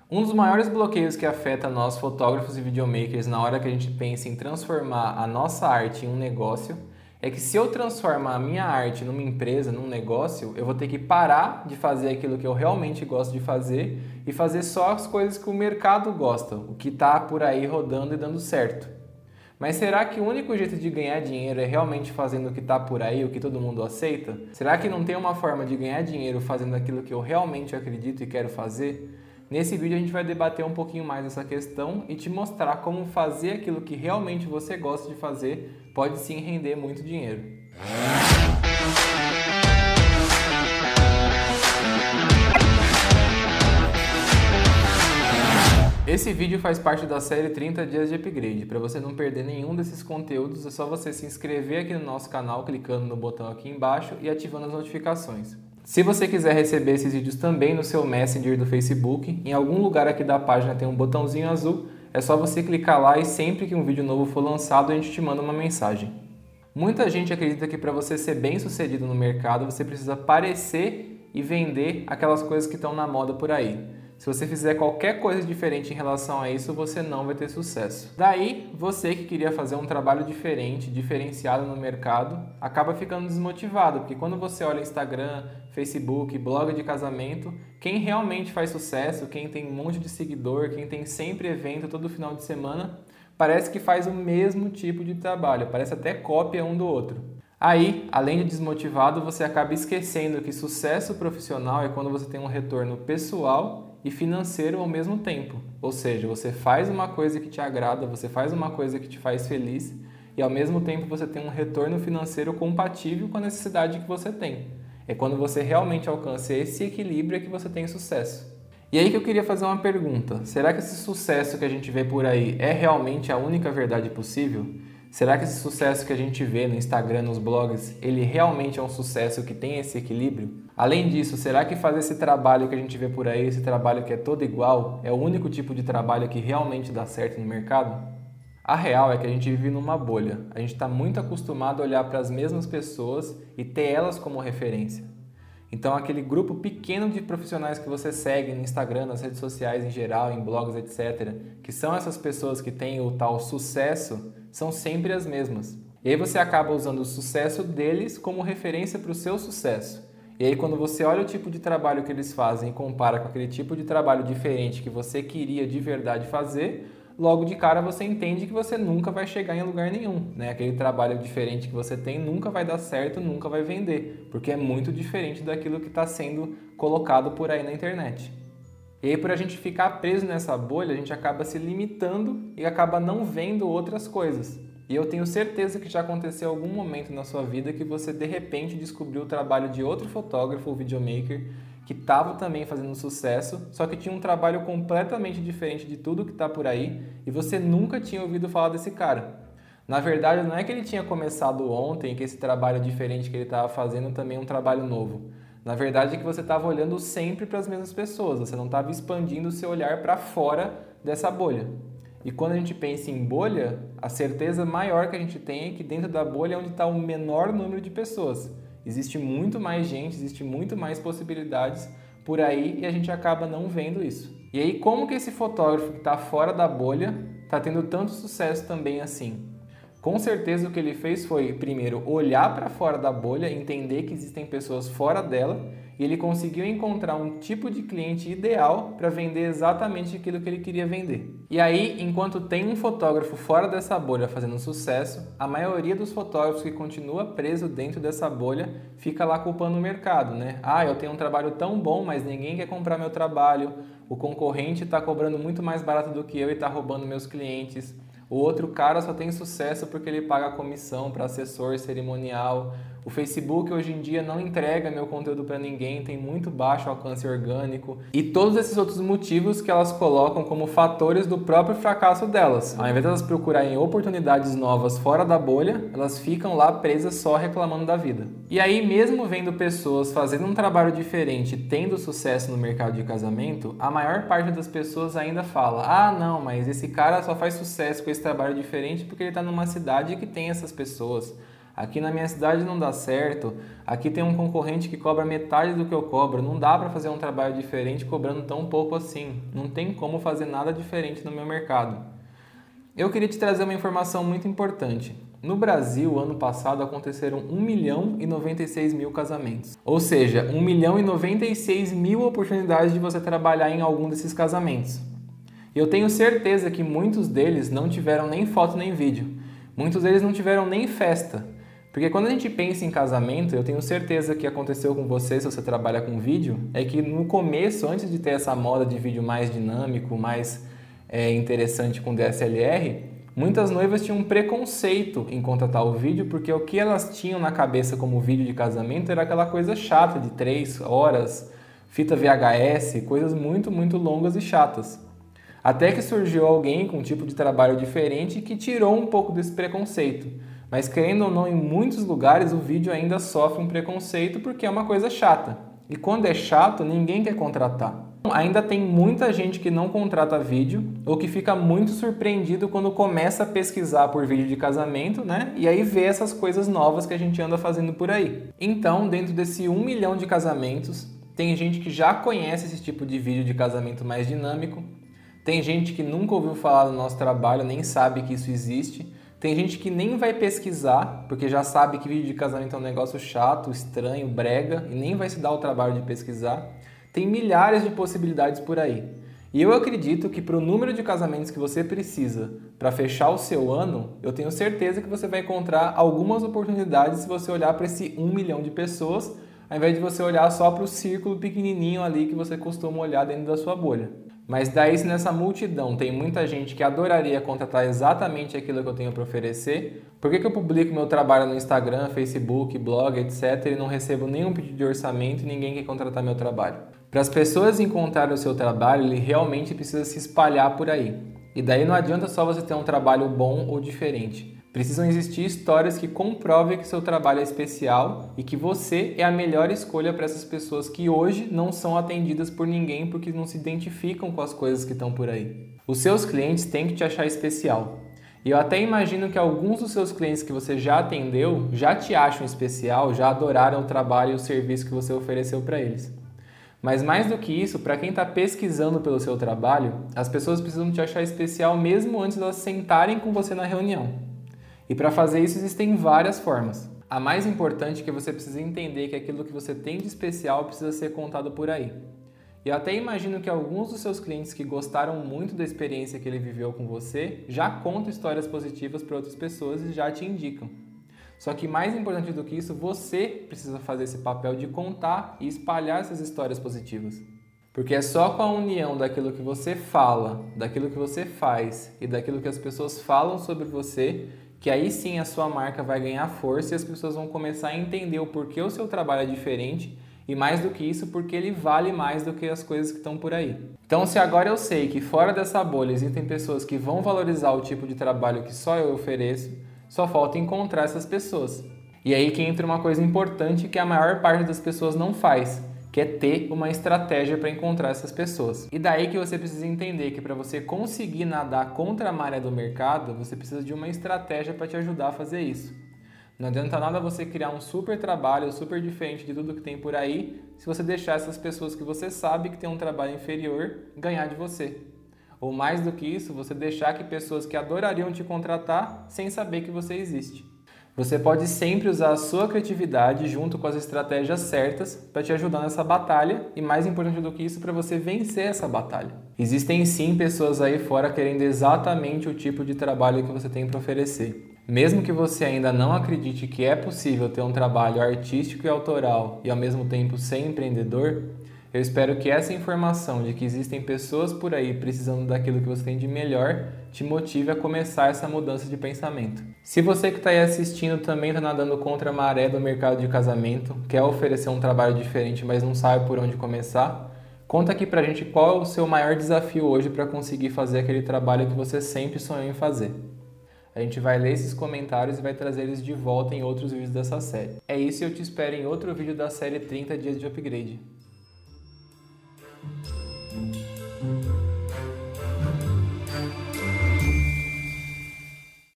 Um dos maiores bloqueios que afeta nós fotógrafos e videomakers na hora que a gente pensa em transformar a nossa arte em um negócio é que se eu transformar a minha arte numa empresa, num negócio, eu vou ter que parar de fazer aquilo que eu realmente gosto de fazer e fazer só as coisas que o mercado gosta, o que está por aí rodando e dando certo. Mas será que o único jeito de ganhar dinheiro é realmente fazendo o que está por aí, o que todo mundo aceita? Será que não tem uma forma de ganhar dinheiro fazendo aquilo que eu realmente acredito e quero fazer? Nesse vídeo a gente vai debater um pouquinho mais essa questão e te mostrar como fazer aquilo que realmente você gosta de fazer pode sim render muito dinheiro. Esse vídeo faz parte da série 30 dias de upgrade. Para você não perder nenhum desses conteúdos, é só você se inscrever aqui no nosso canal clicando no botão aqui embaixo e ativando as notificações. Se você quiser receber esses vídeos também no seu Messenger do Facebook, em algum lugar aqui da página tem um botãozinho azul, é só você clicar lá e sempre que um vídeo novo for lançado a gente te manda uma mensagem. Muita gente acredita que para você ser bem sucedido no mercado você precisa parecer e vender aquelas coisas que estão na moda por aí. Se você fizer qualquer coisa diferente em relação a isso, você não vai ter sucesso. Daí, você que queria fazer um trabalho diferente, diferenciado no mercado, acaba ficando desmotivado, porque quando você olha Instagram, Facebook, blog de casamento, quem realmente faz sucesso, quem tem um monte de seguidor, quem tem sempre evento todo final de semana, parece que faz o mesmo tipo de trabalho, parece até cópia um do outro. Aí, além de desmotivado, você acaba esquecendo que sucesso profissional é quando você tem um retorno pessoal e financeiro ao mesmo tempo. Ou seja, você faz uma coisa que te agrada, você faz uma coisa que te faz feliz e ao mesmo tempo você tem um retorno financeiro compatível com a necessidade que você tem. É quando você realmente alcança esse equilíbrio que você tem sucesso. E aí que eu queria fazer uma pergunta. Será que esse sucesso que a gente vê por aí é realmente a única verdade possível? Será que esse sucesso que a gente vê no Instagram, nos blogs, ele realmente é um sucesso que tem esse equilíbrio? Além disso, será que fazer esse trabalho que a gente vê por aí, esse trabalho que é todo igual, é o único tipo de trabalho que realmente dá certo no mercado? A real é que a gente vive numa bolha. A gente está muito acostumado a olhar para as mesmas pessoas e ter elas como referência. Então, aquele grupo pequeno de profissionais que você segue no Instagram, nas redes sociais em geral, em blogs, etc., que são essas pessoas que têm o tal sucesso, são sempre as mesmas. E aí você acaba usando o sucesso deles como referência para o seu sucesso. E aí quando você olha o tipo de trabalho que eles fazem e compara com aquele tipo de trabalho diferente que você queria de verdade fazer, logo de cara você entende que você nunca vai chegar em lugar nenhum, né? Aquele trabalho diferente que você tem nunca vai dar certo, nunca vai vender, porque é muito diferente daquilo que está sendo colocado por aí na internet. E aí, por a gente ficar preso nessa bolha, a gente acaba se limitando e acaba não vendo outras coisas. E eu tenho certeza que já aconteceu algum momento na sua vida que você de repente descobriu o trabalho de outro fotógrafo ou videomaker que estava também fazendo sucesso, só que tinha um trabalho completamente diferente de tudo que está por aí e você nunca tinha ouvido falar desse cara. Na verdade, não é que ele tinha começado ontem, que esse trabalho diferente que ele estava fazendo também é um trabalho novo. Na verdade, é que você estava olhando sempre para as mesmas pessoas, você não estava expandindo o seu olhar para fora dessa bolha. E quando a gente pensa em bolha, a certeza maior que a gente tem é que dentro da bolha é onde está o menor número de pessoas. Existe muito mais gente, existe muito mais possibilidades por aí e a gente acaba não vendo isso. E aí, como que esse fotógrafo que está fora da bolha está tendo tanto sucesso também assim? Com certeza o que ele fez foi, primeiro, olhar para fora da bolha, entender que existem pessoas fora dela e ele conseguiu encontrar um tipo de cliente ideal para vender exatamente aquilo que ele queria vender. E aí, enquanto tem um fotógrafo fora dessa bolha fazendo sucesso, a maioria dos fotógrafos que continua preso dentro dessa bolha fica lá culpando o mercado, né? Ah, eu tenho um trabalho tão bom, mas ninguém quer comprar meu trabalho, o concorrente está cobrando muito mais barato do que eu e está roubando meus clientes. O outro cara só tem sucesso porque ele paga comissão para assessor cerimonial. O Facebook hoje em dia não entrega meu conteúdo para ninguém, tem muito baixo alcance orgânico. E todos esses outros motivos que elas colocam como fatores do próprio fracasso delas. Ao invés de elas procurarem oportunidades novas fora da bolha, elas ficam lá presas só reclamando da vida. E aí, mesmo vendo pessoas fazendo um trabalho diferente, tendo sucesso no mercado de casamento, a maior parte das pessoas ainda fala: ah, não, mas esse cara só faz sucesso com esse trabalho diferente porque ele está numa cidade que tem essas pessoas. aqui na minha cidade não dá certo, aqui tem um concorrente que cobra metade do que eu cobro, não dá para fazer um trabalho diferente cobrando tão pouco assim, não tem como fazer nada diferente no meu mercado. Eu queria te trazer uma informação muito importante. No Brasil, ano passado, aconteceram 1.096.000 casamentos. Ou seja, 1.096.000 oportunidades de você trabalhar em algum desses casamentos. E eu tenho certeza que muitos deles não tiveram nem foto nem vídeo. Muitos deles não tiveram nem festa. Porque quando a gente pensa em casamento, eu tenho certeza que aconteceu com você, se você trabalha com vídeo, é que no começo, antes de ter essa moda de vídeo mais dinâmico, mais interessante com DSLR, muitas noivas tinham um preconceito em contratar o vídeo, porque o que elas tinham na cabeça como vídeo de casamento era aquela coisa chata de 3 horas, fita VHS, coisas muito, muito longas e chatas. Até que surgiu alguém com um tipo de trabalho diferente que tirou um pouco desse preconceito. Mas querendo ou não, em muitos lugares o vídeo ainda sofre um preconceito porque é uma coisa chata. E quando é chato, ninguém quer contratar. Ainda tem muita gente que não contrata vídeo ou que fica muito surpreendido quando começa a pesquisar por vídeo de casamento, né? E aí vê essas coisas novas que a gente anda fazendo por aí. Então, dentro desse 1 milhão de casamentos, tem gente que já conhece esse tipo de vídeo de casamento mais dinâmico, tem gente que nunca ouviu falar do nosso trabalho, nem sabe que isso existe, tem gente que nem vai pesquisar, porque já sabe que vídeo de casamento é um negócio chato, estranho, brega, e nem vai se dar o trabalho de pesquisar. Tem milhares de possibilidades por aí. E eu acredito que para o número de casamentos que você precisa para fechar o seu ano, eu tenho certeza que você vai encontrar algumas oportunidades se você olhar para esse 1 milhão de pessoas, ao invés de você olhar só para o círculo pequenininho ali que você costuma olhar dentro da sua bolha. Mas daí, se nessa multidão tem muita gente que adoraria contratar exatamente aquilo que eu tenho para oferecer, por que eu publico meu trabalho no Instagram, Facebook, blog, etc. e não recebo nenhum pedido de orçamento e ninguém quer contratar meu trabalho? Para as pessoas encontrarem o seu trabalho, ele realmente precisa se espalhar por aí. E daí não adianta só você ter um trabalho bom ou diferente. Precisam existir histórias que comprovem que seu trabalho é especial e que você é a melhor escolha para essas pessoas que hoje não são atendidas por ninguém porque não se identificam com as coisas que estão por aí. Os seus clientes têm que te achar especial. E eu até imagino que alguns dos seus clientes que você já atendeu já te acham especial, já adoraram o trabalho e o serviço que você ofereceu para eles. Mas mais do que isso, para quem está pesquisando pelo seu trabalho, as pessoas precisam te achar especial mesmo antes de elas sentarem com você na reunião. E para fazer isso existem várias formas. A mais importante é que você precisa entender que aquilo que você tem de especial precisa ser contado por aí. E eu até imagino que alguns dos seus clientes que gostaram muito da experiência que ele viveu com você já contam histórias positivas para outras pessoas e já te indicam. Só que mais importante do que isso, você precisa fazer esse papel de contar e espalhar essas histórias positivas. Porque é só com a união daquilo que você fala, daquilo que você faz e daquilo que as pessoas falam sobre você que aí sim a sua marca vai ganhar força e as pessoas vão começar a entender o porquê o seu trabalho é diferente e mais do que isso, porque ele vale mais do que as coisas que estão por aí. Então, se agora eu sei que fora dessa bolha existem pessoas que vão valorizar o tipo de trabalho que só eu ofereço, só falta encontrar essas pessoas. E aí que entra uma coisa importante que a maior parte das pessoas não faz, que é ter uma estratégia para encontrar essas pessoas. E daí que você precisa entender que para você conseguir nadar contra a maré do mercado, você precisa de uma estratégia para te ajudar a fazer isso. Não adianta nada você criar um super trabalho, super diferente de tudo que tem por aí, se você deixar essas pessoas que você sabe que tem um trabalho inferior ganhar de você. Ou mais do que isso, você deixar que pessoas que adorariam te contratar sem saber que você existe. Você pode sempre usar a sua criatividade junto com as estratégias certas para te ajudar nessa batalha e, mais importante do que isso, para você vencer essa batalha. Existem sim pessoas aí fora querendo exatamente o tipo de trabalho que você tem para oferecer. Mesmo que você ainda não acredite que é possível ter um trabalho artístico e autoral e ao mesmo tempo ser empreendedor, eu espero que essa informação de que existem pessoas por aí precisando daquilo que você tem de melhor te motive a começar essa mudança de pensamento. Se você que está aí assistindo também está nadando contra a maré do mercado de casamento, quer oferecer um trabalho diferente, mas não sabe por onde começar, conta aqui pra gente qual é o seu maior desafio hoje para conseguir fazer aquele trabalho que você sempre sonhou em fazer. A gente vai ler esses comentários e vai trazer eles de volta em outros vídeos dessa série. É isso e eu te espero em outro vídeo da série 30 Dias de Upgrade.